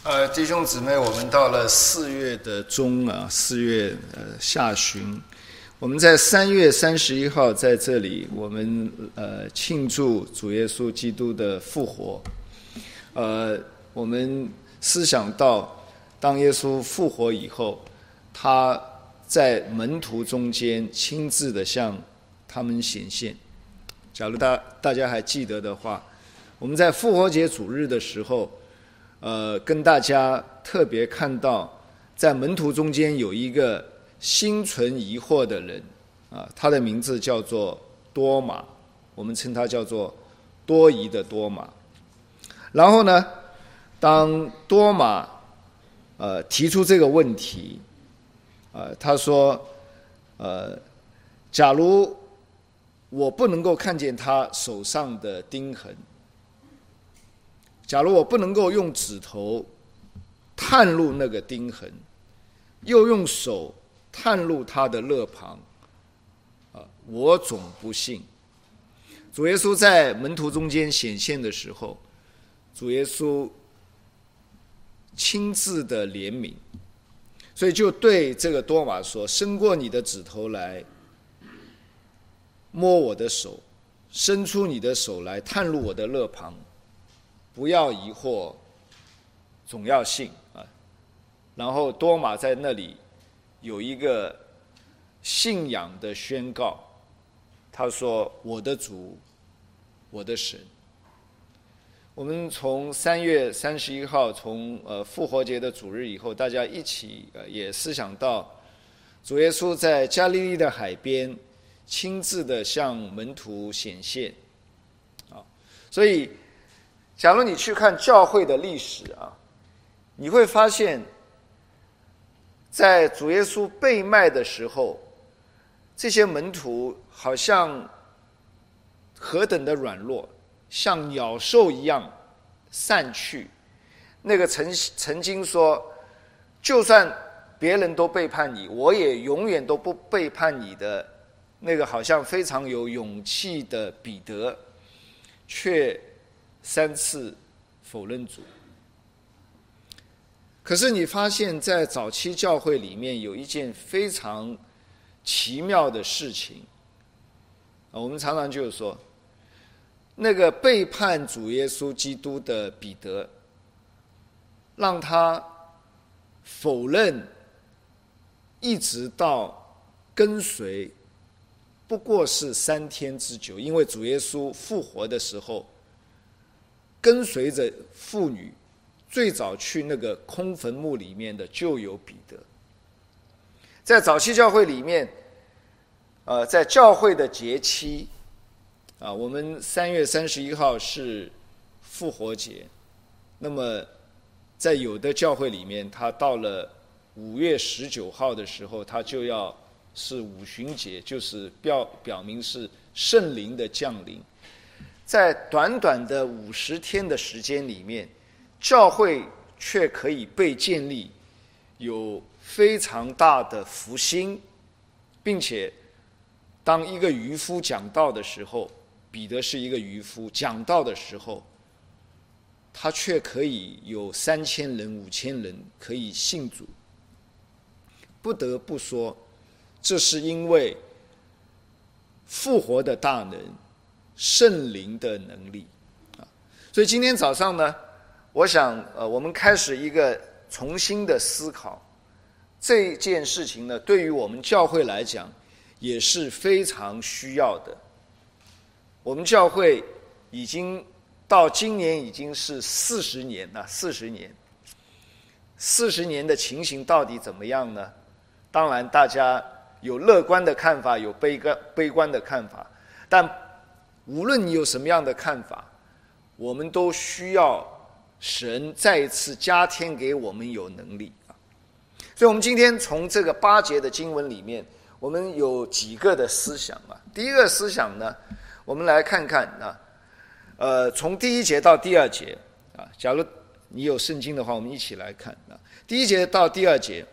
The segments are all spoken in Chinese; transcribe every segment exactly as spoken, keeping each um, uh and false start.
呃，弟兄姊妹，我们到了四月的中啊，四月呃下旬，我们在三月三十一号在这里，我们呃庆祝主耶稣基督的复活。呃，我们思想到，当耶稣复活以后，他在门徒中间亲自的向他们显现。假如大大家还记得的话，我们在复活节主日的时候，呃，跟大家特别看到，在门徒中间有一个心存疑惑的人，啊，他的名字叫做多马，我们称他叫做多疑的多马。然后呢，当多马呃提出这个问题，呃，他说，呃，假如我不能够看见他手上的钉痕，假如我不能够用指头探入那个钉痕，又用手探入他的肋旁，啊，我总不信。主耶稣在门徒中间显现的时候，主耶稣亲自的怜悯，所以就对这个多马说：伸过你的指头来摸我的手，伸出你的手来探入我的肋旁，不要疑惑，总要信啊。然后多马在那里有一个信仰的宣告，他说：我的主，我的神。我们从三月三十一号，从呃复活节的主日以后，大家一起呃也思想到，主耶稣在加利利的海边亲自的向门徒显现，啊，所以假如你去看教会的历史啊，你会发现，在主耶稣被卖的时候，这些门徒好像何等的软弱，像鸟兽一样散去。那个曾曾经说，就算别人都背叛你，我也永远都不背叛你的那个好像非常有勇气的彼得，却三次否认主。可是你发现在早期教会里面有一件非常奇妙的事情，我们常常就是说，那个背叛主耶稣基督的彼得，让他否认一直到跟随不过是三天之久，因为主耶稣复活的时候，跟随着妇女最早去那个空坟墓里面的就有彼得。在早期教会里面，呃，在教会的节期啊，我们三月三十一号是复活节，那么在有的教会里面，他到了五月十九号的时候，他就要是五旬节，就是表表明是圣灵的降临。在短短的五十天的时间里面，教会却可以被建立，有非常大的福星，并且当一个渔夫讲道的时候，彼得是一个渔夫讲道的时候，他却可以有三千人、五千人可以信主。不得不说，这是因为复活的大能，圣灵的能力啊。所以今天早上呢，我想呃，我们开始一个重新的思考这件事情呢，对于我们教会来讲也是非常需要的。我们教会已经到今年已经是四十年了，四十年，四十年的情形到底怎么样呢？当然，大家有乐观的看法，有悲观悲观的看法，但无论你有什么样的看法，我们都需要神再一次加添给我们有能力啊。所以我们今天从这个八节的经文里面，我们有几个的思想啊。第一个思想呢，我们来看看啊，呃，从第一节到第二节啊，假如你有圣经的话，我们一起来看啊。第一节到第二节，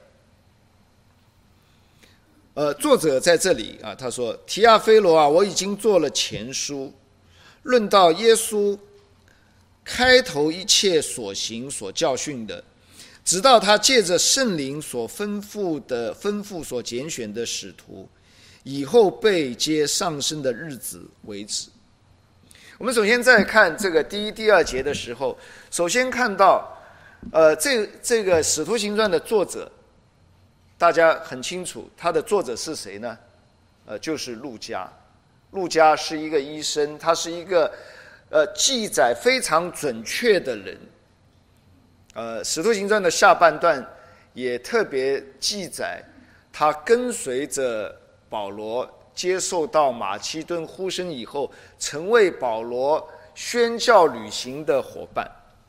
呃，作者在这里啊，他说：提阿非罗啊，我已经做了前书，论到耶稣开头一切所行所教训的， 直到他借着圣灵所吩咐的吩咐所拣选的使徒以后被接上升的日子为止。我们首先在看这个第一、第二节的时候，首先看到，呃，这这个《使徒行传》的作者，大家很清楚，他的作者是谁呢？呃，就是路加。路加是一个医生，他是一个呃记载非常准确的人。呃，《使徒行传》的下半段也特别记载，他跟随着保罗接受到马其顿呼声以后，成为保罗宣教旅行的伙伴。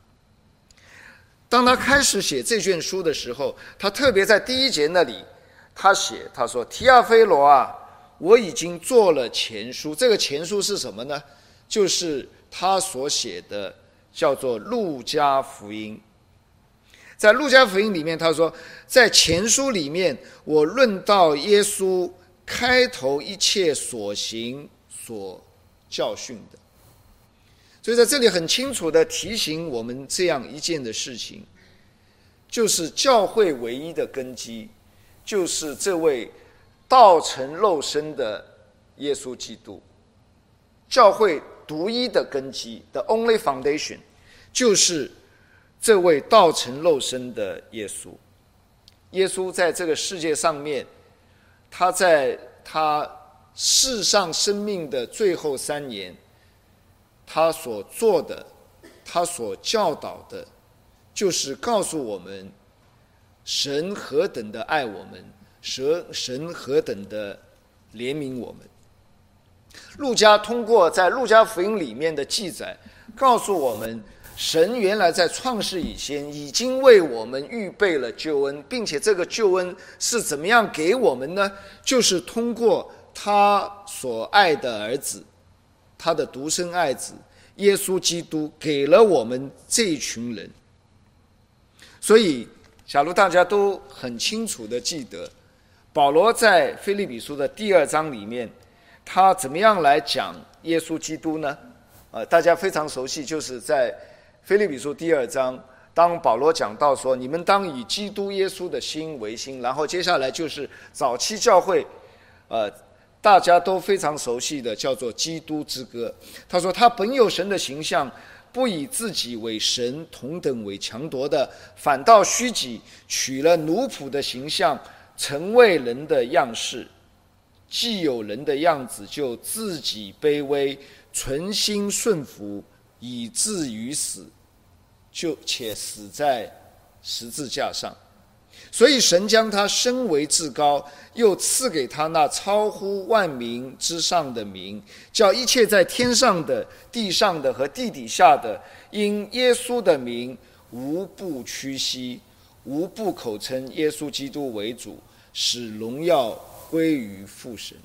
当他开始写这卷书的时候，他特别在第一节那里，他写他说：“提阿非罗啊，我已经做了前书。”这个前书是什么呢？就是他所写的叫做路加福音。在路加福音里面，他说，在前书里面，我论到耶稣开头一切所行所教训的。所以在这里很清楚地提醒我们这样一件的事情，就是教会唯一的根基，就是这位道成肉身的耶稣基督。教会独一的根基 ，the only foundation， 就是这位道成肉身的耶稣。耶稣在这个世界上面，他在他世上生命的最后三年，他所做的，他所教导的，就是告诉我们神何等的爱我们，神神何等的怜悯我们。路加通过在路加福音里面的记载，告诉我们神原来在创世以前已经为我们预备了救恩，并且这个救恩是怎么样给我们呢？就是通过他所爱的儿子，他的独生爱子耶稣基督，给了我们这一群人。所以假如大家都很清楚的记得，保罗在腓立比书的第二章里面，他怎么样来讲耶稣基督呢？呃，大家非常熟悉，就是在腓立比书第二章，当保罗讲到说，你们当以基督耶稣的心为心，然后接下来就是早期教会，呃，大家都非常熟悉的叫做基督之歌。他说，他本有神的形象，不以自己为神同等为强夺的，反倒虚己，取了奴仆的形象，成为人的样式。既有人的样子，就自己卑微，存心顺服，以至于死，就且死在十字架上。所以神将他升为至高，又赐给他那超乎万名之上的名，叫一切在天上的、地上的和地底下的，因耶稣的名，无不屈膝，无不口称耶稣基督为主，使荣耀归于父神。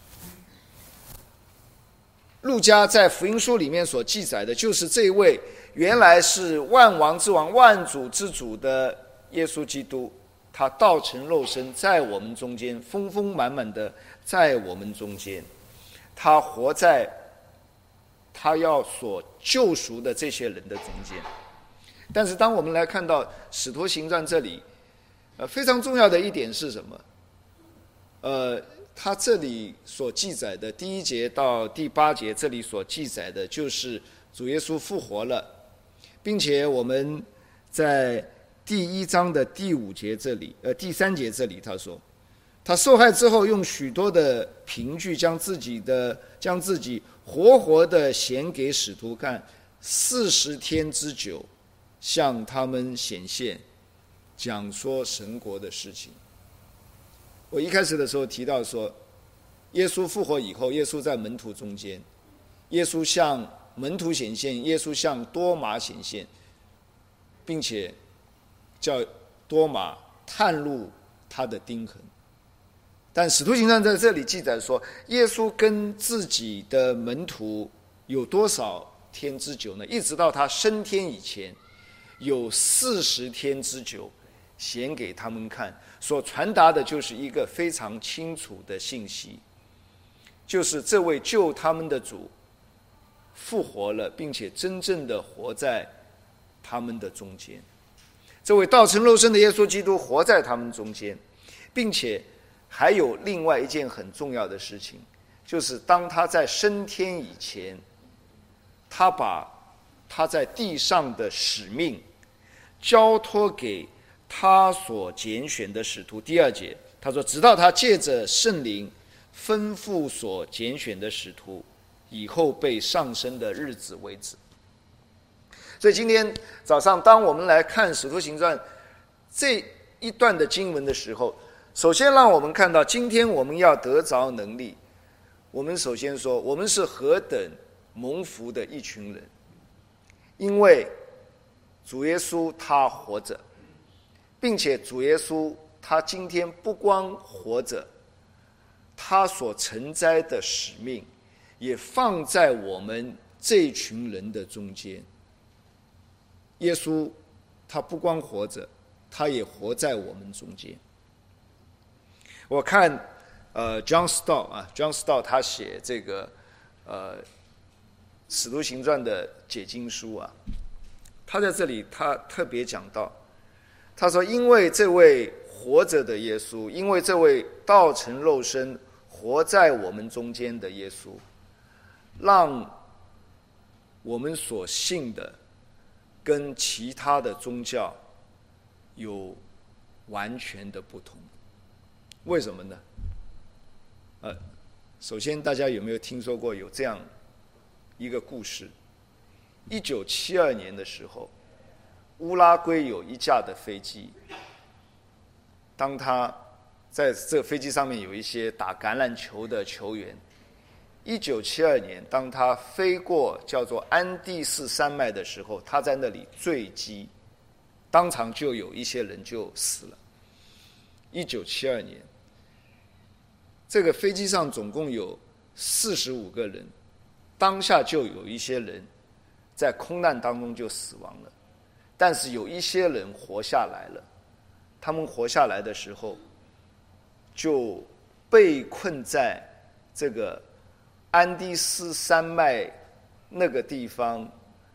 路加在福音书里面所记载的，就是这位原来是万王之王、万主之主的耶稣基督，他道成肉身，在我们中间，丰丰满满的在我们中间，他活在他要所救赎的这些人的中间。但是当我们来看到《使徒行传》这里，呃，非常重要的一点是什么？呃，他这里所记载的第一节到第八节，这里所记载的就是主耶稣复活了，并且我们在第一章的第五节这里，呃，第三节这里他说，他受害之后，用许多的凭据将自己的将自己活活的显给使徒看，四十天之久，向他们显现，讲说神国的事情。我一开始的时候提到说，耶稣复活以后，耶稣在门徒中间，耶稣向门徒显现，耶稣向多马显现，并且叫多马探入他的钉痕。但使徒行传在这里记载说，耶稣跟自己的门徒有多少天之久呢？一直到他升天以前，有四十天之久显给他们看，所传达的就是一个非常清楚的信息，就是这位救他们的主复活了，并且真正的活在他们的中间。 这位道成肉身的耶稣基督活在他们中间，并且还有另外一件很重要的事情，就是当他在升天以前，他把他在地上的使命交托给他所拣选的使徒。第二节他说，直到他借着圣灵吩咐所拣选的使徒以后被上升的日子为止。所以今天早上当我们来看使徒行传这一段的经文的时候，首先让我们看到今天我们要得着能力，我们首先说我们是何等蒙福的一群人，因为主耶稣他活着，并且主耶稣他今天不光活着，他所承载的使命也放在我们这群人的中间。耶稣他不光活着，他也活在我们中间。我看呃 John Stott 啊 John Stott 他写这个呃使徒行传的解经书啊，他在这里他特别讲到，他说因为这位活着的耶稣，因为这位道成肉身活在我们中间的耶稣，让我们所信的跟其他的宗教有完全的不同。为什么呢？呃，首先大家有没有听说过有这样一个故事？一九七二年的时候，乌拉圭有一架的飞机，当他在这个飞机上面有一些打橄榄球的球员。一九七二年，当他飞过叫做安第斯山脉的时候，他在那里坠机，当场就有一些人就死了。一九七二年，这个飞机上总共有四十五个人，当下就有一些人在空难当中就死亡了，但是有一些人活下来了。他们活下来的时候，就被困在这个安第斯山脉那个地方，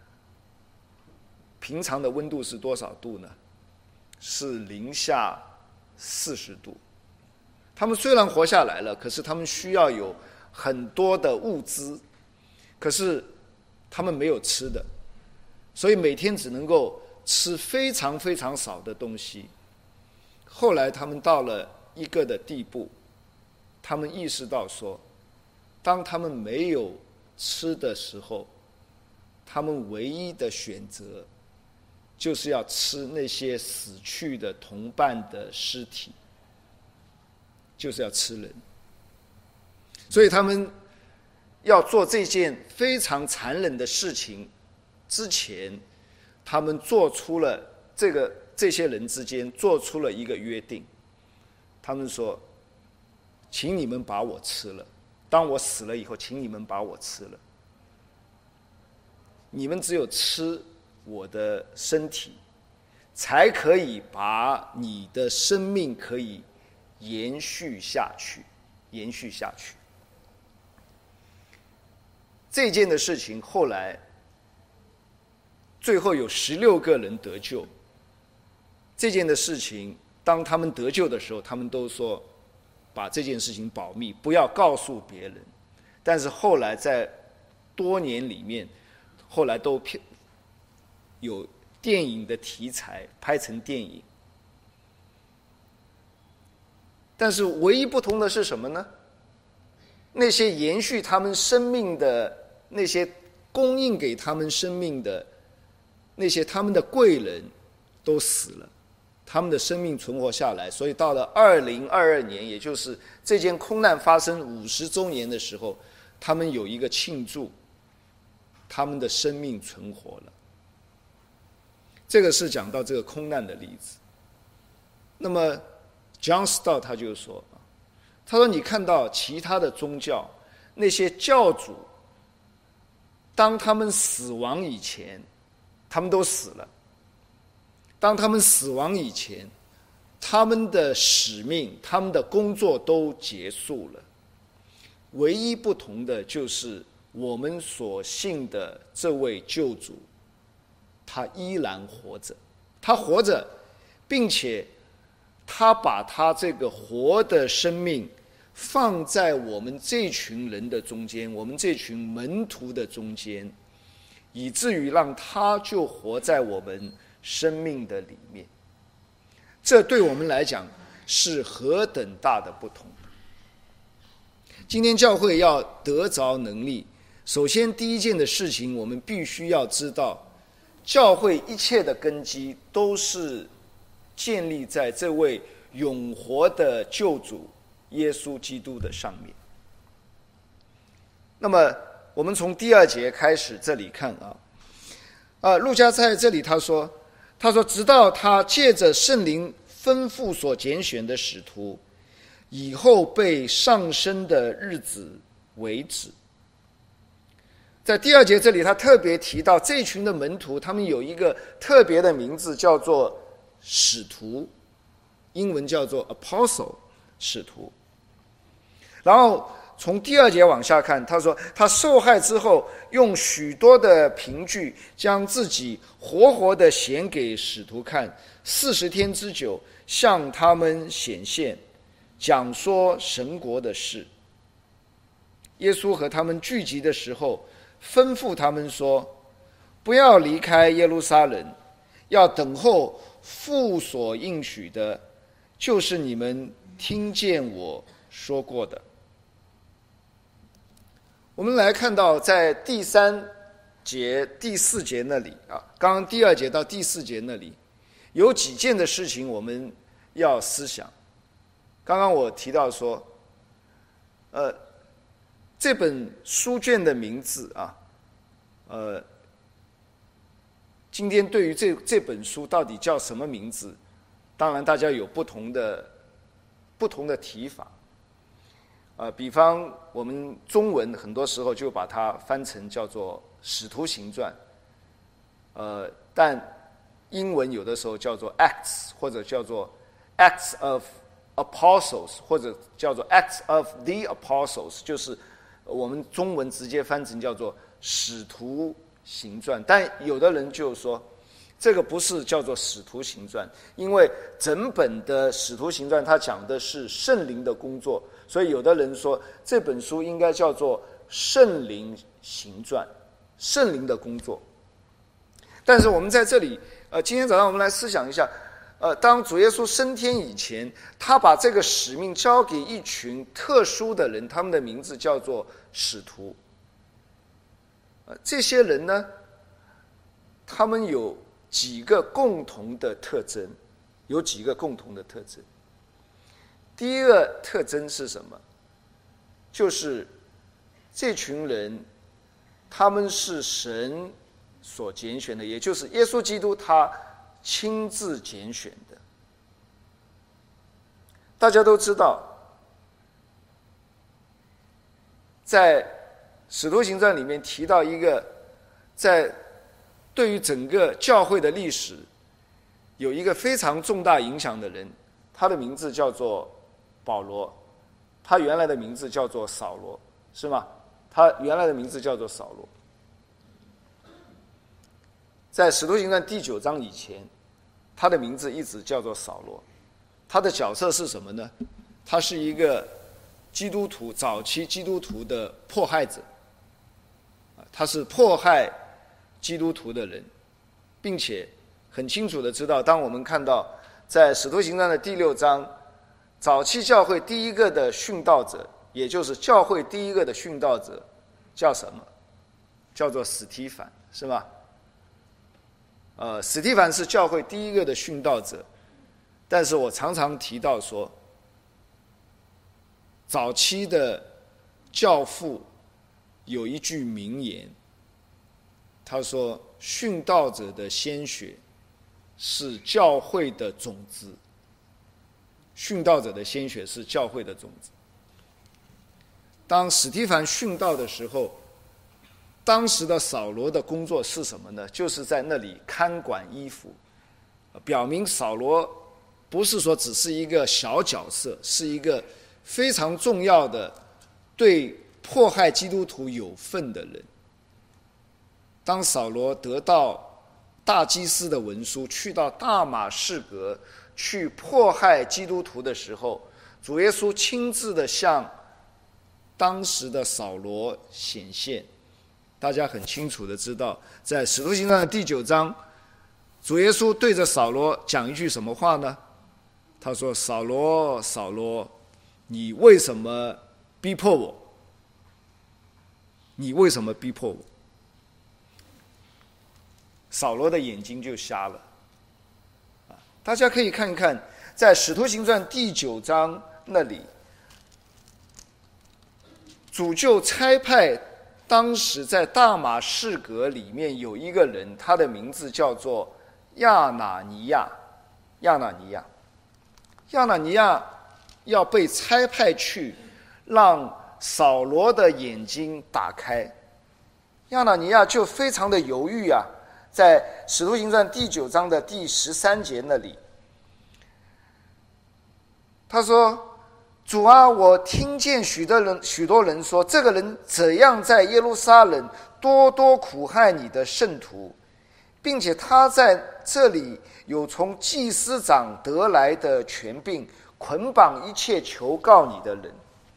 平常的温度是多少度呢？是零下四十度。他们虽然活下来了，可是他们需要有很多的物资，可是他们没有吃的，所以每天只能够吃非常非常少的东西。后来他们到了一个的地步，他们意识到说，当他们没有吃的时候，他们唯一的选择就是要吃那些死去的同伴的尸体，就是要吃人。所以他们要做这件非常残忍的事情之前，他们做出了这个这些人之间做出了一个约定。他们说，请你们把我吃了，当我死了以后，请你们把我吃了。你们只有吃我的身体，才可以把你的生命可以延续下去，延续下去。这件的事情后来，最后有十六个人得救。这件的事情，当他们得救的时候，他们都说把这件事情保密，不要告诉别人。但是后来在多年里面，后来都有电影的题材拍成电影。但是唯一不同的是什么呢？那些延续他们生命的，那些供应给他们生命的，那些他们的贵人都死了，他们的生命存活下来。所以到了二零二二年，也就是这件空难发生五十周年的时候，他们有一个庆祝，他们的生命存活了。这个是讲到这个空难的例子。那么 John Stott 他就说，他说你看到其他的宗教，那些教主，当他们死亡以前，他们都死了。当他们死亡以前，他们的使命，他们的工作都结束了。唯一不同的就是我们所信的这位救主，他依然活着。他活着， 并且他把他这个活的生命放在我们这群人的中间，我们这群门徒的中间，以至于让他就活在我们生命的里面。这对我们来讲是何等大的不同。今天教会要得着能力，首先第一件的事情，我们必须要知道，教会一切的根基都是建立在这位永活的救主耶稣基督的上面。那么我们从第二节开始这里看啊，啊，路加在这里他说，他说直到他借着圣灵吩咐所拣选的使徒，以后被上升的日子为止。在第二节这里，他特别提到这群的门徒，他们有一个特别的名字，叫做使徒，英文叫做 apostle， 使徒。然后从第二节往下看，他说他受害之后，用许多的凭据将自己活活的显给使徒看，四十天之久，向他们显现，讲说神国的事。耶稣和他们聚集的时候，吩咐他们说，不要离开耶路撒冷，要等候父所应许的，就是你们听见我说过的。我们来看到在第三节第四节那里啊，刚刚第二节到第四节那里有几件的事情我们要思想。刚刚我提到说呃，这本书卷的名字啊，呃，今天对于这这本书到底叫什么名字，当然大家有不同的不同的提法。呃，比方我们中文很多时候就把它翻成叫做《使徒行传》，呃，但英文有的时候叫做 Acts， 或者叫做 Acts of Apostles， 或者叫做 Acts of the Apostles， 就是我们中文直接翻成叫做《使徒行传》。但有的人就说，这个不是叫做《使徒行传》，因为整本的《使徒行传》它讲的是圣灵的工作。所以有的人说这本书应该叫做圣灵行传，圣灵的工作。但是我们在这里呃，今天早上我们来思想一下，呃，当主耶稣升天以前，他把这个使命交给一群特殊的人，他们的名字叫做使徒。呃，这些人呢，他们有几个共同的特征，有几个共同的特征。第一个特征是什么？就是这群人他们是神所拣选的，也就是耶稣基督他亲自拣选的。大家都知道，在使徒行传里面提到一个在对于整个教会的历史有一个非常重大影响的人，他的名字叫做保罗，他原来的名字叫做扫罗，是吗？他原来的名字叫做扫罗。在使徒行传第九章以前，他的名字一直叫做扫罗。他的角色是什么呢？他是一个基督徒，早期基督徒的迫害者，他是迫害基督徒的人，并且很清楚的知道，当我们看到在使徒行传的第六章，早期教会第一个的殉道者，也就是教会第一个的殉道者叫什么？叫做史提反，是吗？呃，史提反是教会第一个的殉道者。但是我常常提到说，早期的教父有一句名言，他说殉道者的鲜血是教会的种子，殉道者的鲜血是教会的种子。当史提反殉道的时候，当时的扫罗的工作是什么呢？就是在那里看管衣服，表明扫罗不是说只是一个小角色，是一个非常重要的对迫害基督徒有份的人。当扫罗得到大祭司的文书，去到大马士革去迫害基督徒的时候，主耶稣亲自的向当时的扫罗显现。大家很清楚的知道，在使徒行传的第九章，主耶稣对着扫罗讲一句什么话呢？他说：扫罗，扫罗，你为什么逼迫我？你为什么逼迫我？扫罗的眼睛就瞎了。大家可以看一看，在使徒行传第九章那里，主就差派当时在大马士革里面有一个人，他的名字叫做亚拿尼亚。亚拿尼亚，亚拿尼亚要被差派去让扫罗的眼睛打开。亚拿尼亚就非常的犹豫啊，在使徒行传第九章的第十三节那里，他说：主啊，我听见许多人许多人说，这个人怎样在耶路撒冷多多苦害你的圣徒，并且他在这里有从祭司长得来的权柄，捆绑一切求告你的人。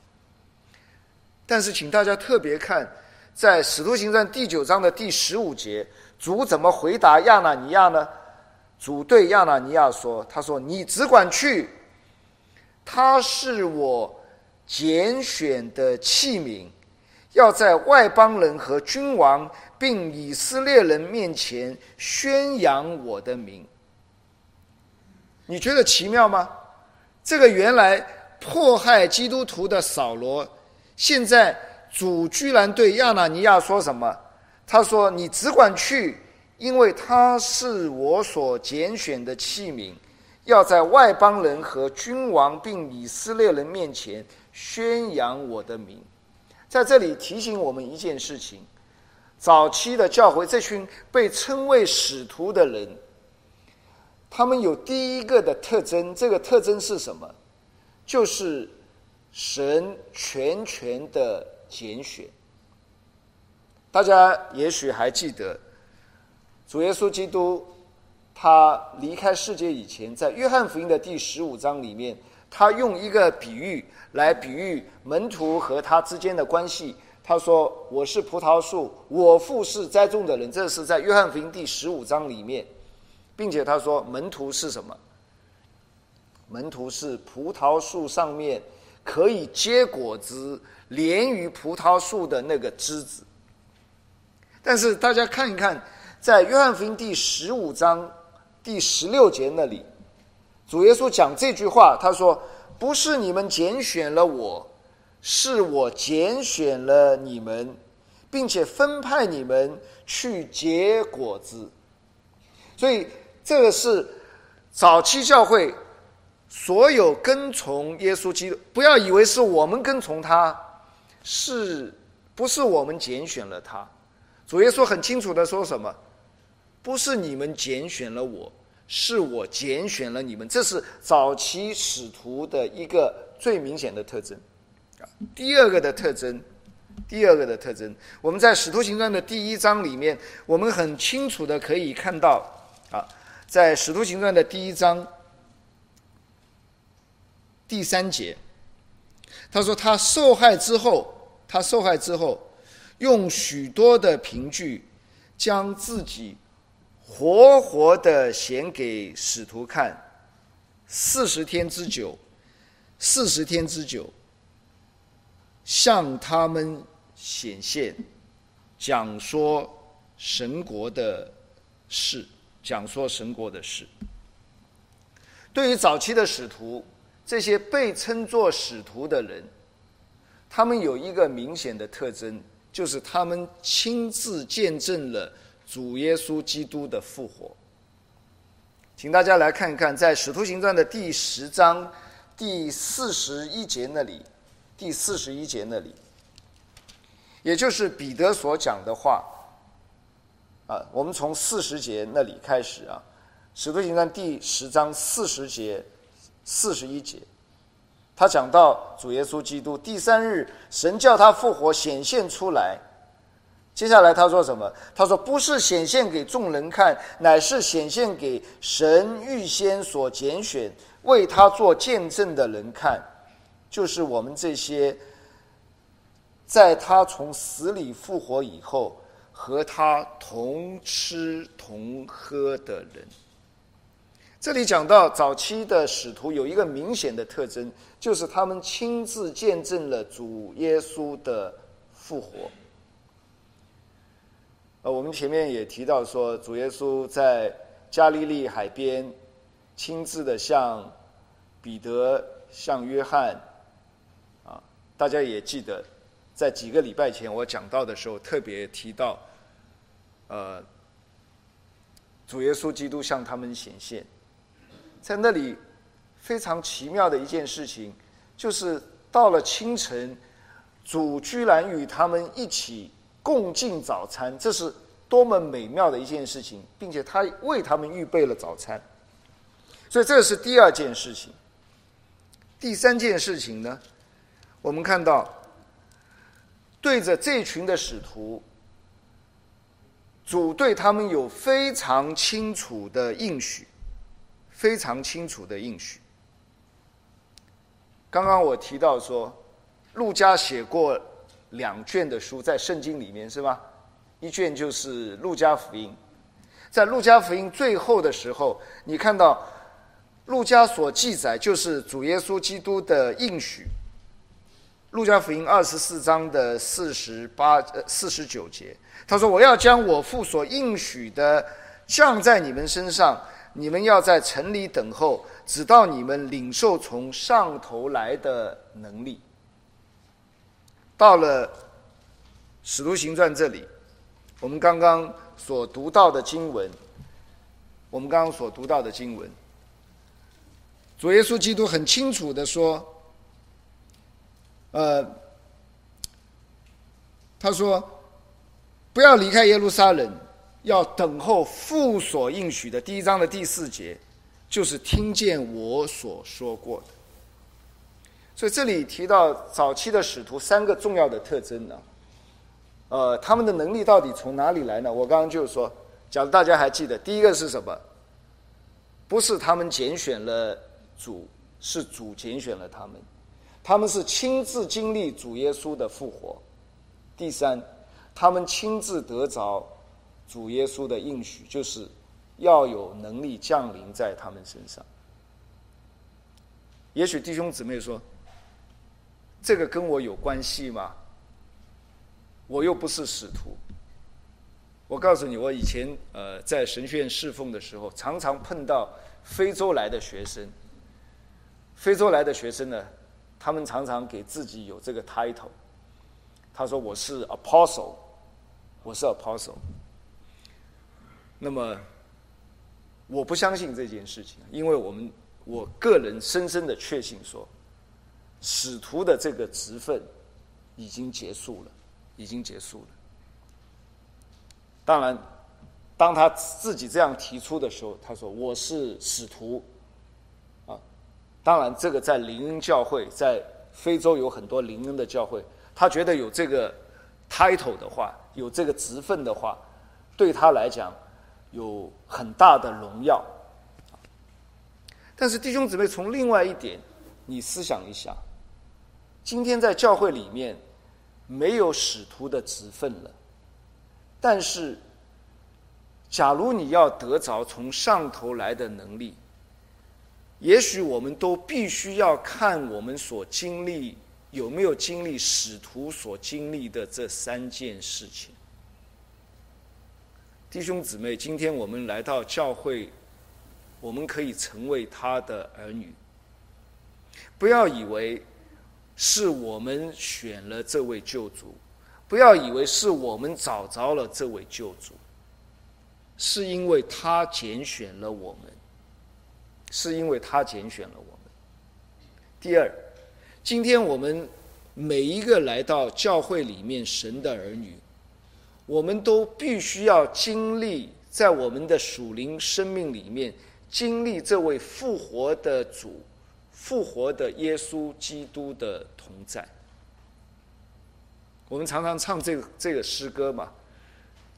但是请大家特别看，在使徒行传第九章的第十五节，主怎么回答亚拿尼亚呢？主对亚拿尼亚说：他说，你只管去，他是我拣选的器皿，要在外邦人和君王并以色列人面前宣扬我的名。你觉得奇妙吗？这个原来迫害基督徒的扫罗，现在主居然对亚拿尼亚说什么？他说：你只管去，因为他是我所拣选的器皿，要在外邦人和君王并以色列人面前宣扬我的名。在这里提醒我们一件事情，早期的教会，这群被称为使徒的人，他们有第一个的特征，这个特征是什么？就是神全权的拣选。大家也许还记得，主耶稣基督他离开世界以前，在约翰福音的第十五章里面，他用一个比喻来比喻门徒和他之间的关系。他说：我是葡萄树，我父是栽种的人。这是在约翰福音第十五章里面，并且他说门徒是什么？门徒是葡萄树上面可以结果子连于葡萄树的那个枝子。但是大家看一看，在约翰福音第十五章第十六节那里，主耶稣讲这句话，他说：不是你们拣选了我，是我拣选了你们，并且分派你们去结果子。所以这个是早期教会所有跟从耶稣基督，不要以为是我们跟从他，是不是我们拣选了他？主耶稣很清楚的说什么？不是你们拣选了我，是我拣选了你们。这是早期使徒的一个最明显的特征。第二个的特征，第二个的特征，我们在使徒行传的第一章里面，我们很清楚的可以看到啊，在使徒行传的第一章第三节，他说他受害之后，他受害之后，用许多的凭据，将自己活活的显给使徒看，四十天之久，四十天之久，向他们显现，讲说神国的事，讲说神国的事。对于早期的使徒，这些被称作使徒的人，他们有一个明显的特征，就是他们亲自见证了主耶稣基督的复活。请大家来看看，在使徒行传的第十章第四十一节那里，第四十一节那里，也就是彼得所讲的话啊，我们从四十节那里开始啊，使徒行传第十章四十节、四十一节，他讲到主耶稣基督第三日，神叫他复活，显现出来， 接下来他说什么？他说不是显现给众人看，乃是显现给神预先所拣选为他做见证的人看，就是我们这些在他从死里复活以后和他同吃同喝的人。这里讲到早期的使徒有一个明显的特征，就是他们亲自见证了主耶稣的复活。呃，我们前面也提到说，主耶稣在加利利海边亲自的向彼得、向约翰，啊，大家也记得，在几个礼拜前我讲到的时候，特别提到，呃，主耶稣基督向他们显现，在那里非常奇妙的一件事情，就是到了清晨，主居然与他们一起共进早餐，这是多么美妙的一件事情，并且他为他们预备了早餐。所以这是第二件事情。第三件事情呢，我们看到对着这群的使徒，主对他们有非常清楚的应许，非常清楚的应许。刚刚我提到说，路加写过两卷的书在圣经里面，是吧？一卷就是路加福音，在路加福音最后的时候，你看到路加所记载就是主耶稣基督的应许。路加福音二十四章的四十八、四十九节，他说：“我要将我父所应许的降在你们身上，你们要在城里等候，直到你们领受从上头来的能力。”到了使徒行传这里，我们刚刚所读到的经文，我们刚刚所读到的经文，主耶稣基督很清楚的说，呃，他说不要离开耶路撒冷，要等候父所应许的。第一章的第四节，就是听见我所说过的。所以这里提到早期的使徒三个重要的特征呢，呃，他们的能力到底从哪里来呢？我刚刚就说，假如大家还记得，第一个是什么？不是他们拣选了主，是主拣选了他们。他们是亲自经历主耶稣的复活。第三，他们亲自得着主耶稣的应许，就是要有能力降临在他们身上。也许弟兄姊妹说，这个跟我有关系吗？我又不是使徒。我告诉你，我以前呃在神学院侍奉的时候，常常碰到非洲来的学生。非洲来的学生呢，他们常常给自己有这个 title。他说我是 apostle， 我是 apostle。那么我不相信这件事情，因为我们我个人深深的确信说，使徒的这个职分已经结束了，已经结束了。当然，当他自己这样提出的时候，他说我是使徒啊。当然，这个在灵恩教会，在非洲有很多灵恩的教会，他觉得有这个 title 的话，有这个职分的话，对他来讲有很大的荣耀。但是弟兄姊妹，从另外一点，你思想一下，今天在教会里面没有使徒的职分了，但是假如你要得着从上头来的能力，也许我们都必须要看我们所经历有没有经历使徒所经历的这三件事情。弟兄姊妹，今天我们来到教会，我们可以成为他的儿女。不要以为是我们选了这位救主，不要以为是我们找着了这位救主，是因为他拣选了我们，是因为他拣选了我们。第二，今天我们每一个来到教会里面神的儿女，我们都必须要经历，在我们的属灵生命里面经历这位复活的主，复活的耶稣基督的同在。我们常常唱这个这个诗歌嘛，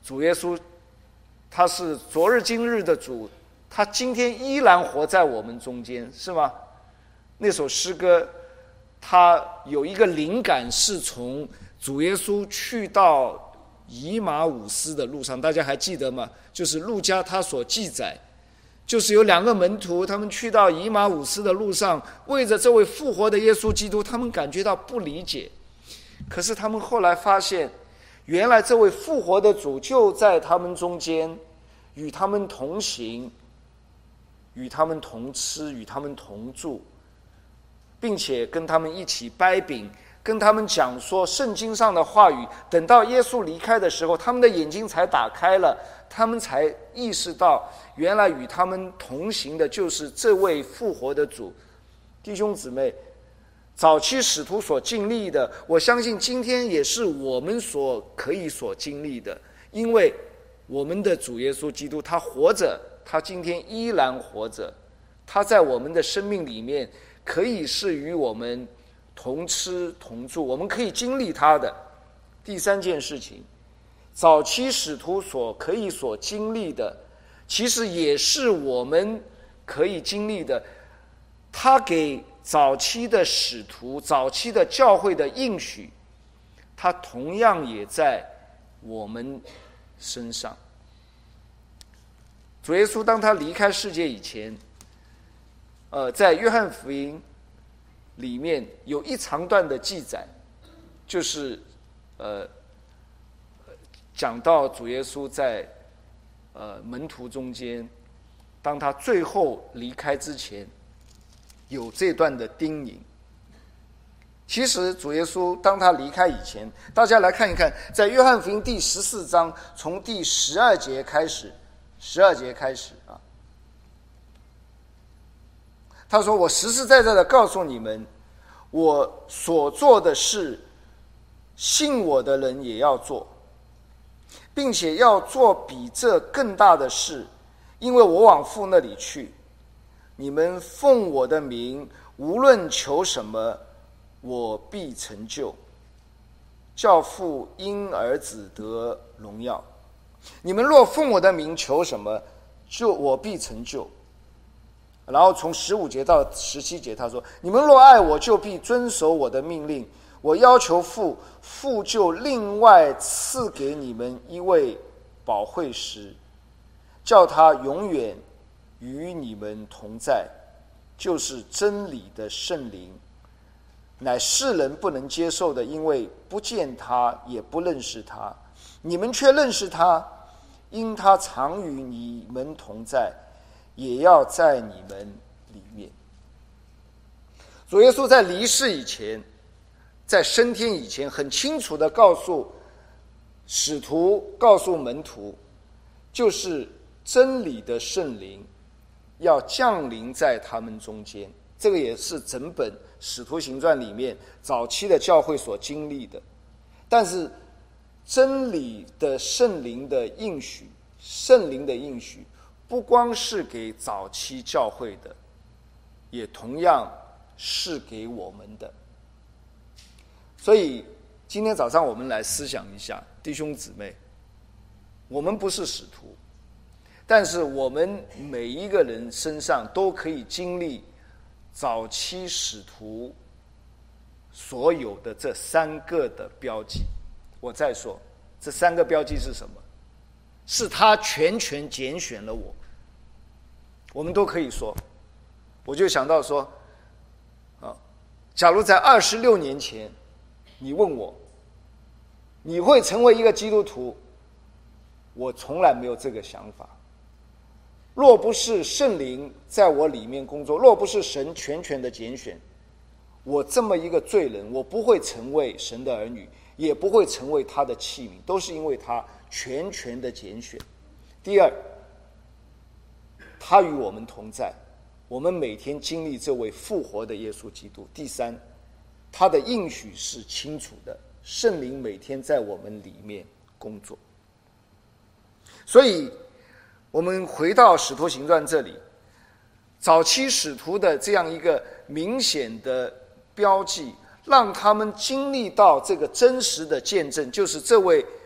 主耶稣他是昨日今日的主，他今天依然活在我们中间，是吗？那首诗歌他有一个灵感，是从主耶稣去到以马忤斯的路上，大家还记得吗？就是路加他所记载，就是有两个门徒，他们去到以马忤斯的路上，为着这位复活的耶稣基督，他们感觉到不理解，可是他们后来发现，原来这位复活的主就在他们中间，与他们同行，与他们同吃，与他们同住，并且跟他们一起掰饼，跟他们讲说圣经上的话语。等到耶稣离开的时候，他们的眼睛才打开了，他们才意识到，原来与他们同行的就是这位复活的主。弟兄姊妹，早期使徒所经历的，我相信今天也是我们所可以所经历的，因为我们的主耶稣基督他活着，他今天依然活着，他在我们的生命里面可以是与我们同吃同住，我们可以经历他的。第三件事情，早期使徒所可以所经历的，其实也是我们可以经历的。他给早期的使徒、早期的教会的应许，他同样也在我们身上。主耶稣当他离开世界以前，呃，在约翰福音里面有一长段的记载，就是呃讲到主耶稣在呃门徒中间，当他最后离开之前，有这段的叮咛。其实主耶稣当他离开以前，大家来看一看，在约翰福音第十四章，从第十二节开始，十二节开始啊，他说：“我实实在在的告诉你们，我所做的事，信我的人也要做，并且要做比这更大的事，因为我往父那里去。你们奉我的名，无论求什么，我必成就，叫父因儿子得荣耀。你们若奉我的名求什么，就我必成就。”然后从十五节到十七节，他说：“你们若爱我，就必遵守我的命令。我要求父，父就另外赐给你们一位保惠师，叫他永远与你们同在，就是真理的圣灵，乃世人不能接受的，因为不见他，也不认识他。你们却认识他，因他常与你们同在，也要在你们里面。”主耶稣在离世以前，在升天以前，很清楚地告诉使徒，告诉门徒，就是真理的圣灵要降临在他们中间。这个也是整本使徒行传里面早期的教会所经历的。但是真理的圣灵的应许，圣灵的应许不光是给早期教会的，也同样是给我们的。所以今天早上我们来思想一下，弟兄姊妹，我们不是使徒，但是我们每一个人身上都可以经历早期使徒所有的这三个的标记。我再说，这三个标记是什么？是他全权拣选了我。我们都可以说，我就想到说，啊，假如在二十六年前，你问我，你会成为一个基督徒，我从来没有这个想法。若不是圣灵在我里面工作，若不是神全权的拣选，我这么一个罪人，我不会成为神的儿女，也不会成为他的器皿，都是因为他全权的拣选。第二，他与我们同在，我们每天经历这位复活的耶稣基督。第三，他的应许是清楚的，圣灵每天在我们里面工作。所以我们回到使徒行传这里，早期使徒的这样一个明显的标记，让他们经历到这个真实的见证，就是这位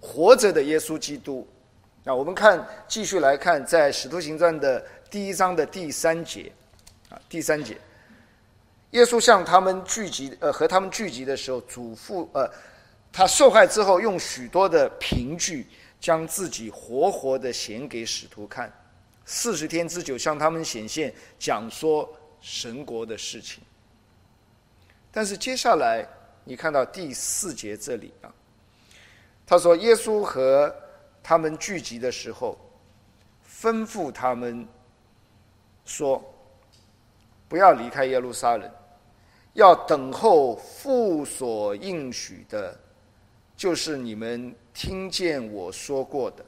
活着的耶稣基督。那我们看，继续来看，在使徒行传的第一章的第三节，啊，第三节，耶稣向他们聚集，呃，和他们聚集的时候，嘱咐，呃，他受害之后，用许多的凭据，将自己活活的显给使徒看，四十天之久，向他们显现，讲说神国的事情。但是接下来，你看到第四节这里啊，他说，耶稣和他们聚集的时候，吩咐他们说，不要离开耶路撒冷，要等候父所应许的，就是你们听见我说过的。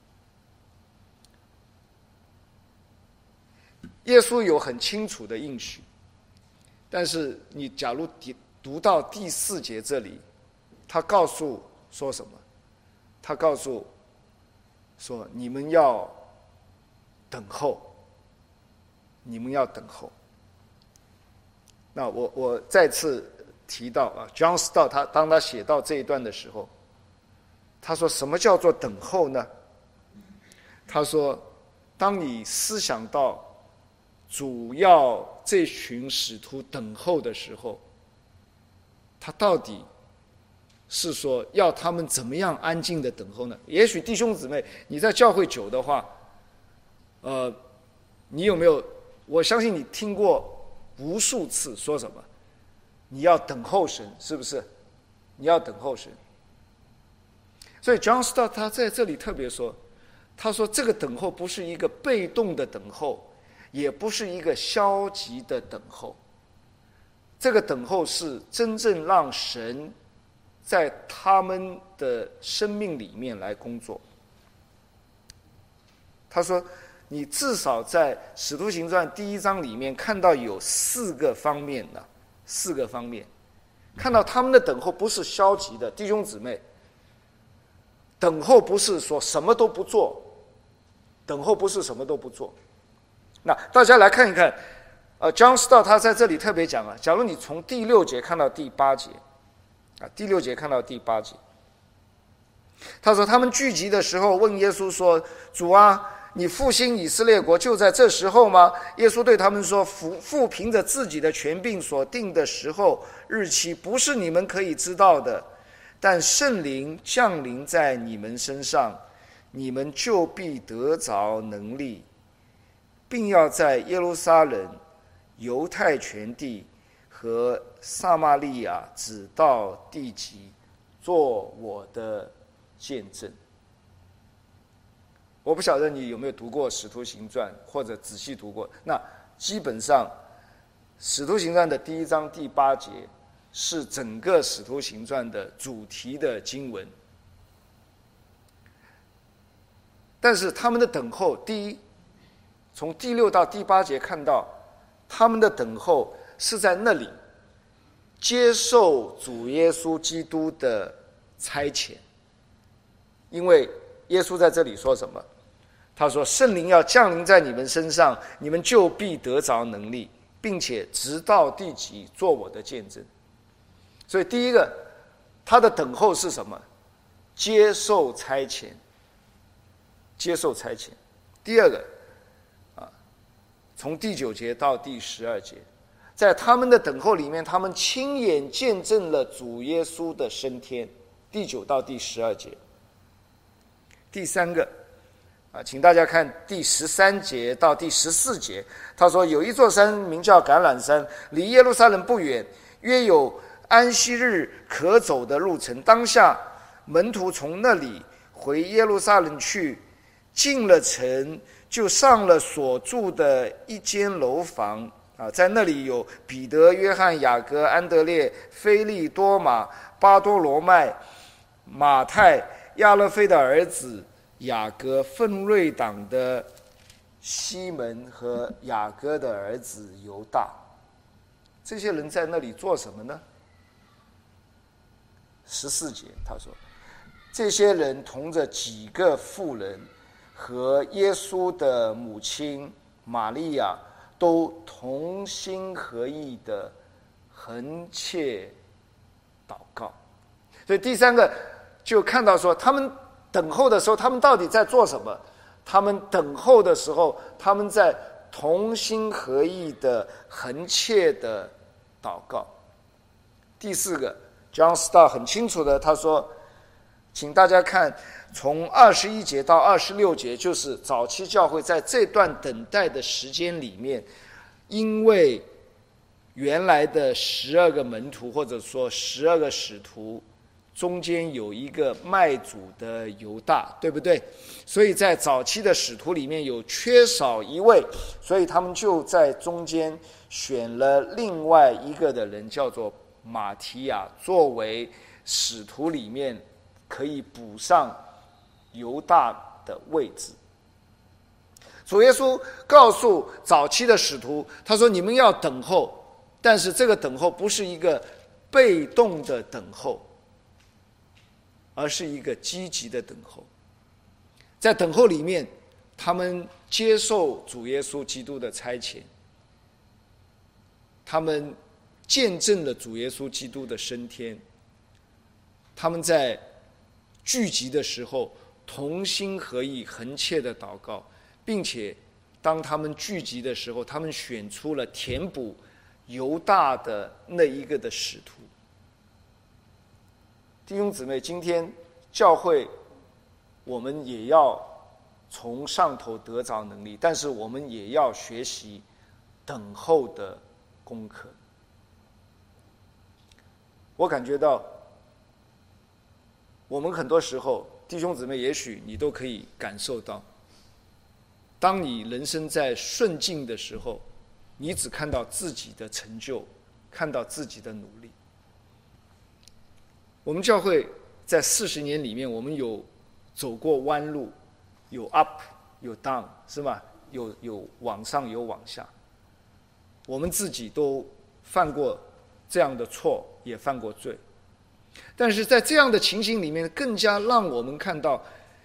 耶稣有很清楚的应许，但是你假如读到第四节这里，他告诉说什么？他告诉说，你们要等候，你们要等候。那我我再次提到啊 ，John Stott 他当他写到这一段的时候，他说什么叫做等候呢？他说，当你思想到主要这群使徒等候的时候，他到底是说要他们怎么样安静的等候呢？也许弟兄姊妹，你在教会久的话，呃，你有没有？我相信你听过无数次说什么？你要等候神，是不是？你要等候神。所以 John Stott 他在这里特别说，他说这个等候不是一个被动的等候，也不是一个消极的等候。这个等候是真正让神在他们的生命里面来工作。他说，你至少在《使徒行传》第一章里面看到有四个方面的，四个方面，看到他们的等候不是消极的。弟兄姊妹，等候不是说什么都不做，等候不是什么都不做。那大家来看一看，呃 ，John Stott 他在这里特别讲啊，假如你从第六节看到第八节。啊，第六节看到第八节，他说他们聚集的时候问耶稣说：“主啊，你复兴以色列国就在这时候吗？”耶稣对他们说：“父父凭着自己的权柄所定的时候日期，不是你们可以知道的。但圣灵降临在你们身上，你们就必得着能力，并要在耶路撒冷、犹太全地和撒玛利亚直到地极，做我的见证。”我不晓得你有没有读过《使徒行传》，或者仔细读过。那基本上，《使徒行传》的第一章第八节是整个《使徒行传》的主题的经文。但是他们的等候，第一，从第六到第八节看到，他们的等候是在那里接受主耶稣基督的差遣。因为耶稣在这里说什么？他说，圣灵要降临在你们身上，你们就必得着能力，并且直到地极做我的见证。所以第一个，他的等候是什么？接受差遣，接受差遣。第二个啊，从第九节到第十二节，在他们的等候里面，他们亲眼见证了主耶稣的升天。第九到第十二节。第三个啊，请大家看第十三节到第十四节。他说，有一座山名叫橄榄山，离耶路撒冷不远，约有安息日可走的路程。当下门徒从那里回耶路撒冷去，进了城，就上了所住的一间楼房啊，在那里有彼得、约翰、雅各、安德烈、腓利、多马、巴多罗麦、马太、亚勒腓的儿子雅各、奋锐党的西门和雅各的儿子犹大。这些人在那里做什么呢？十四节他说，这些人同着几个妇人和耶稣的母亲玛利亚都同心合意的横切祷告。所以第三个就看到说，他们等候的时候，他们到底在做什么？他们等候的时候，他们在同心合意的恒切的祷告。第四个 John Stott 很清楚的他说，请大家看从二十一节到二十六节，就是早期教会在这段等待的时间里面，因为原来的十二个门徒或者说十二个使徒中间有一个卖主的犹大，对不对？所以在早期的使徒里面有缺少一位，所以他们就在中间选了另外一个的人，叫做马提亚，作为使徒里面可以补上犹大的位置。主耶稣告诉早期的使徒，他说你们要等候，但是这个等候不是一个被动的等候，而是一个积极的等候。在等候里面，他们接受主耶稣基督的差遣，他们见证了主耶稣基督的升天，他们在聚集的时候同心合意恒切的祷告，并且当他们聚集的时候，他们选出了填补犹大的那一个的使徒。弟兄姊妹，今天教会我们也要从上头得着能力，但是我们也要学习等候的功课。我感觉到我们很多时候，弟兄姊妹也许你都可以感受到，当你人生在顺境的时候，你只看到自己的成就，看到自己的努力。我们教会在四十年里面，我们有走过弯路，有 up 有 down， 是吧？有有往上有往下，我们自己都犯过这样的错，也犯过罪。但是在这样的情形里面，更加让我们看到，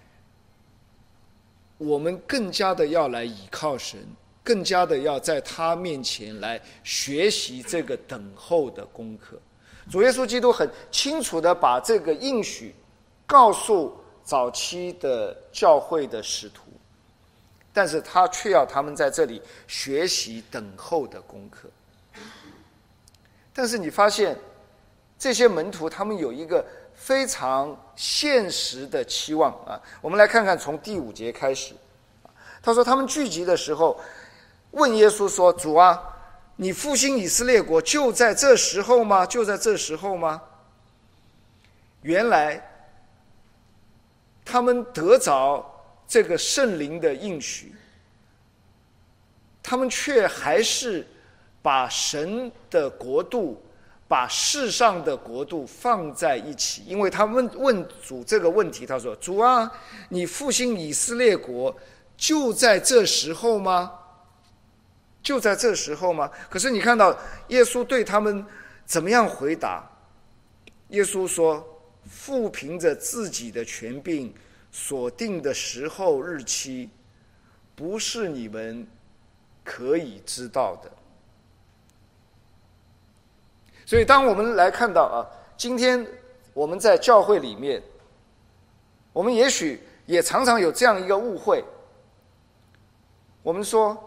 我们更加的要来倚靠神，更加的要在他面前来学习这个等候的功课。主耶稣基督很清楚的把这个应许告诉早期的教会的使徒，但是他却要他们在这里学习等候的功课。但是你发现这些门徒他们有一个非常现实的期望啊！我们来看看从第五节开始，他说他们聚集的时候问耶稣说，主啊，你复兴以色列国就在这时候吗？就在这时候吗？原来他们得着这个圣灵的应许，他们却还是把神的国度把世上的国度放在一起。因为他们问主这个问题，他说，主啊，你复兴以色列国就在这时候吗？就在这时候吗？可是你看到耶稣对他们怎么样回答？耶稣说，父凭着自己的权柄所定的时候日期，不是你们可以知道的。所以当我们来看到啊，今天我们在教会里面，我们也许也常常有这样一个误会，我们说，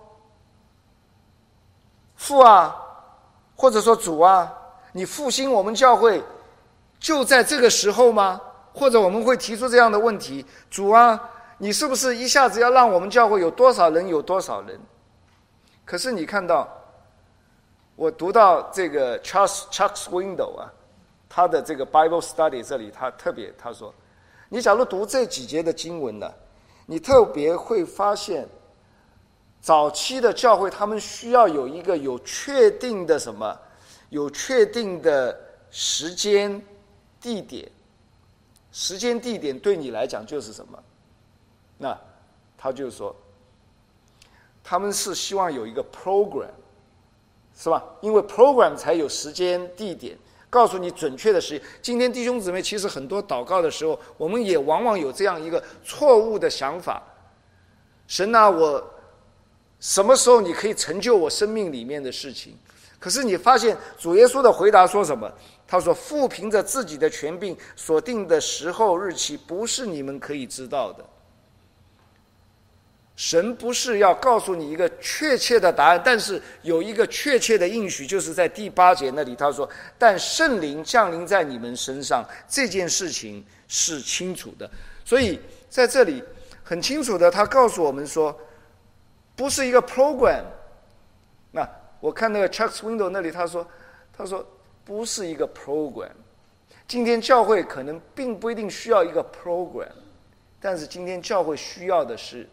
父啊，或者说主啊，你复兴我们教会就在这个时候吗？或者我们会提出这样的问题，主啊，你是不是一下子要让我们教会有多少人有多少人？可是你看到我读到这个 Charles Chuck Swindoll 啊，他的这个 Bible Study 这里，他特别他说，你假如读这几节的经文呢，你特别会发现，早期的教会他们需要有一个有确定的什么，有确定的时间地点。时间地点对你来讲就是什么？那他就说，他们是希望有一个 program。是吧？因为 program 才有时间地点，告诉你准确的时间。今天弟兄姊妹，其实很多祷告的时候，我们也往往有这样一个错误的想法：神啊，我什么时候你可以成就我生命里面的事情？可是你发现主耶稣的回答说什么？ 他说：“父凭着自己的权柄所定的时候日期，不是你们可以知道的。神不是要告诉你一个确切的答案，但是有一个确切的应许，就是在第八节那里，他说：但圣灵降临在你们身上，这件事情是清楚的。所以在这里很清楚的，他告诉我们说，不是一个 program。那我看那个 Chuck Swindoll 那里，他说，他说。不是一个 program。今天教会可能并不一定需要一个 program， 但是今天教会需要的是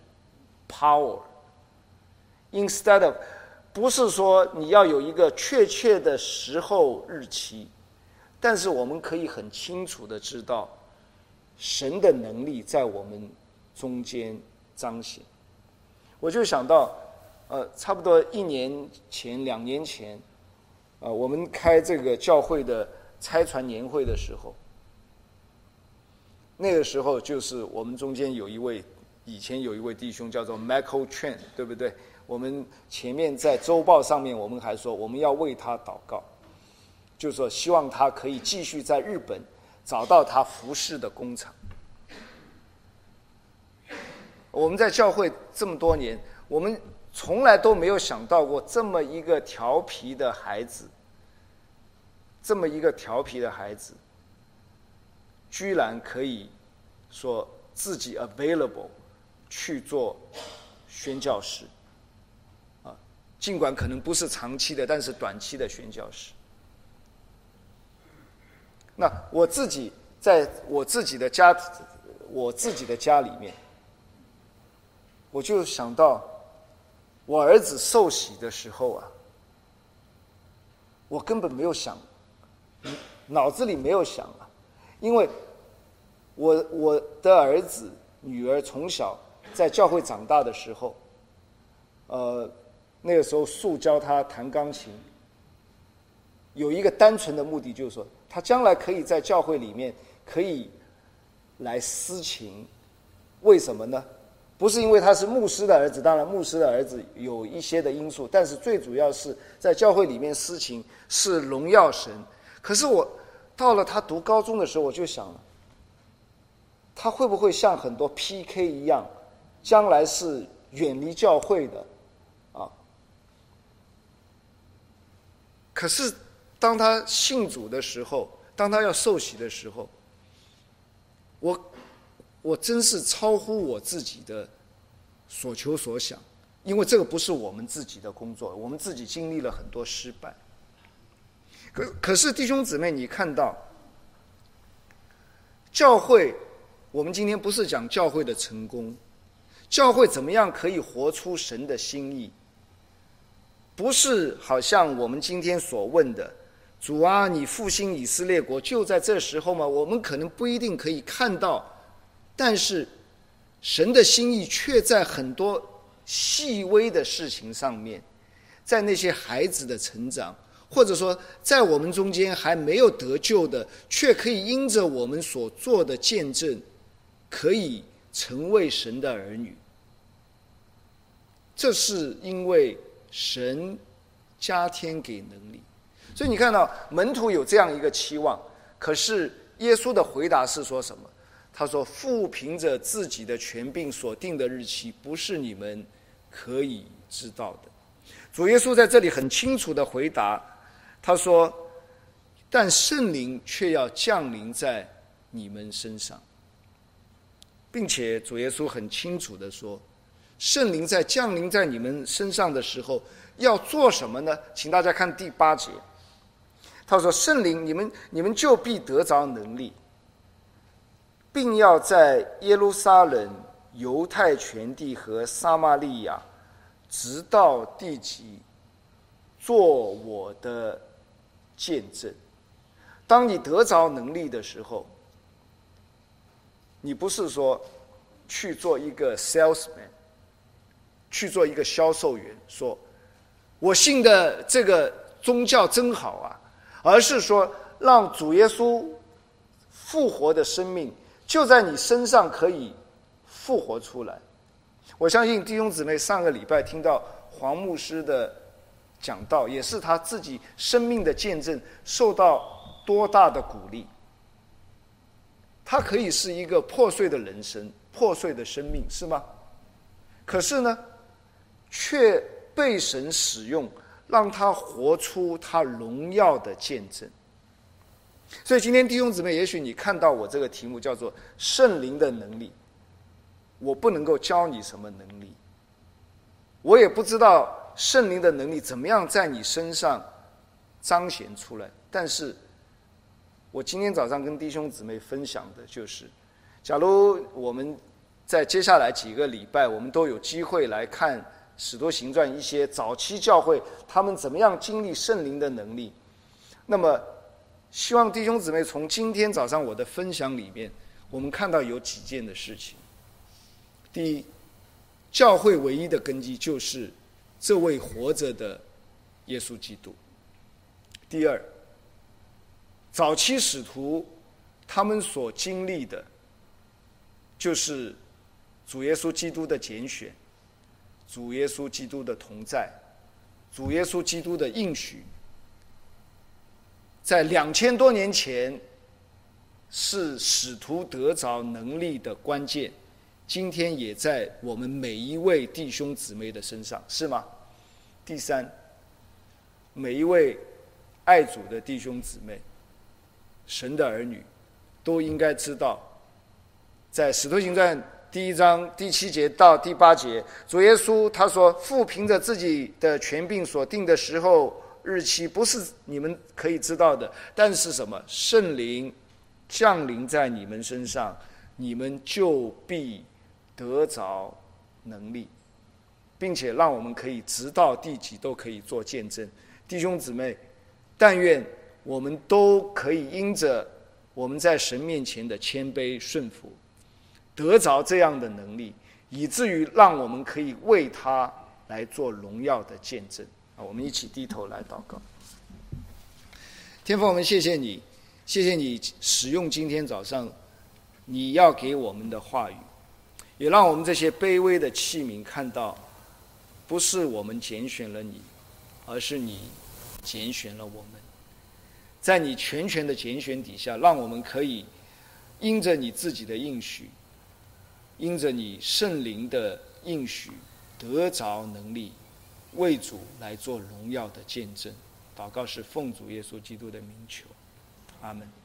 power。Instead of 不是说你要有一个确切的时候日期，但是我们可以很清楚的知道神的能力在我们中间彰显。我就想到，呃，差不多一年前、两年前。呃，我们开这个教会的差传年会的时候，那个时候就是我们中间有一位，以前有一位弟兄叫做 Michael Chen， 对不对？我们前面在周报上面，我们还说我们要为他祷告，就是说希望他可以继续在日本找到他服侍的工厂。我们在教会这么多年，我们从来都没有想到过这么一个调皮的孩子，这么一个调皮的孩子，居然可以说自己 available 去做宣教士，啊，尽管可能不是长期的，但是短期的宣教士。那我自己在我自己的家，我自己的家里面，我就想到。我儿子受洗的时候啊，我根本没有想，脑子里没有想啊，因为我我的儿子女儿从小在教会长大的时候，呃，那个时候素教他弹钢琴，有一个单纯的目的，就是说他将来可以在教会里面可以来司琴，为什么呢？不是因为他是牧师的儿子，当然牧师的儿子有一些的因素，但是最主要是在教会里面司琴是荣耀神。可是我到了他读高中的时候，我就想了，他会不会像很多 P K 一样，将来是远离教会的啊？可是当他信主的时候，当他要受洗的时候，我我真是超乎我自己的所求所想，因为这个不是我们自己的工作，我们自己经历了很多失败。可可是弟兄姊妹，你看到教会，我们今天不是讲教会的成功，教会怎么样可以活出神的心意，不是好像我们今天所问的，主啊，你复兴以色列国就在这时候吗？我们可能不一定可以看到，但是神的心意却在很多细微的事情上面，在那些孩子的成长，或者说在我们中间还没有得救的，却可以因着我们所做的见证，可以成为神的儿女。这是因为神加添给能力。所以你看到门徒有这样一个期望，可是耶稣的回答是说什么？他说，父凭着自己的权柄所定的日期，不是你们可以知道的。主耶稣在这里很清楚的回答，他说，但圣灵却要降临在你们身上，并且主耶稣很清楚的说，圣灵在降临在你们身上的时候要做什么呢？请大家看第八节，他说，圣灵你们你们就必得着能力，并要在耶路撒冷、犹太全地和撒玛利亚，直到地极，做我的见证。当你得着能力的时候，你不是说去做一个 salesman， 去做一个销售员，说我信的这个宗教真好啊，而是说让主耶稣复活的生命就在你身上可以复活出来。我相信弟兄姊妹上个礼拜听到黄牧师的讲道，也是他自己生命的见证受到多大的鼓励。它可以是一个破碎的人生，破碎的生命，是吗？可是呢，却被神使用，让他活出他荣耀的见证。所以今天弟兄姊妹，也许你看到我这个题目叫做圣灵的能力，我不能够教你什么能力，我也不知道圣灵的能力怎么样在你身上彰显出来，但是我今天早上跟弟兄姊妹分享的就是，假如我们在接下来几个礼拜，我们都有机会来看使徒行传一些早期教会他们怎么样经历圣灵的能力，那么希望弟兄姊妹从今天早上我的分享里面，我们看到有几件的事情。第一，教会唯一的根基就是这位活着的耶稣基督。第二，早期使徒他们所经历的就是主耶稣基督的拣选，主耶稣基督的同在，主耶稣基督的应许，在两千多年前是使徒得着能力的关键，今天也在我们每一位弟兄姊妹的身上，是吗？第三，每一位爱主的弟兄姊妹，神的儿女，都应该知道，在使徒行传第一章第七节到第八节，主耶稣他说，父凭着自己的权柄所定的时候日期，不是你们可以知道的，但是什么？圣灵降临在你们身上，你们就必得着能力，并且让我们可以直到地极都可以做见证。弟兄姊妹，但愿我们都可以因着我们在神面前的谦卑顺服，得着这样的能力，以至于让我们可以为他来做荣耀的见证。我们一起低头来祷告。天父，我们谢谢你，谢谢你使用今天早上你要给我们的话语，也让我们这些卑微的器皿看到，不是我们拣选了你，而是你拣选了我们。在你全权的拣选底下，让我们可以因着你自己的应许，因着你圣灵的应许，得着能力，为主来做荣耀的见证。祷告是奉主耶稣基督的名求，阿们。